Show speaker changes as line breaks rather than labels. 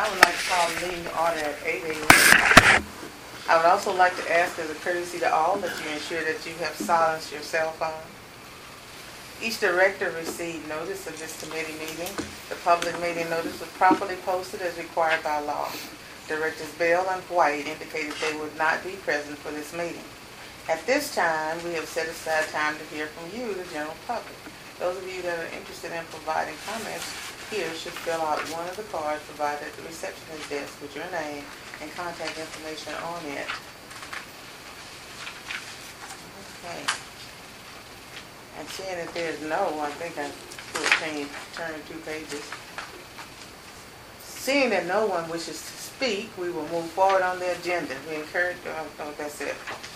I would like to call the meeting to order at 8 a.m. I would also like to ask as a courtesy to all that you ensure that you have silenced your cell phone. Each director received notice of this committee meeting. The public meeting notice was properly posted as required by law. Directors Bell and White indicated they would not be present for this meeting. At this time, we have set aside time to hear from you, the general public. Those of you that are interested in providing comments here should fill out one of the cards provided at the receptionist desk with your name and contact information on it. Okay. And seeing that there's no, I think I turn 2 pages. Seeing that no one wishes to speak, we will move forward on the agenda. We encourage, oh, that's it.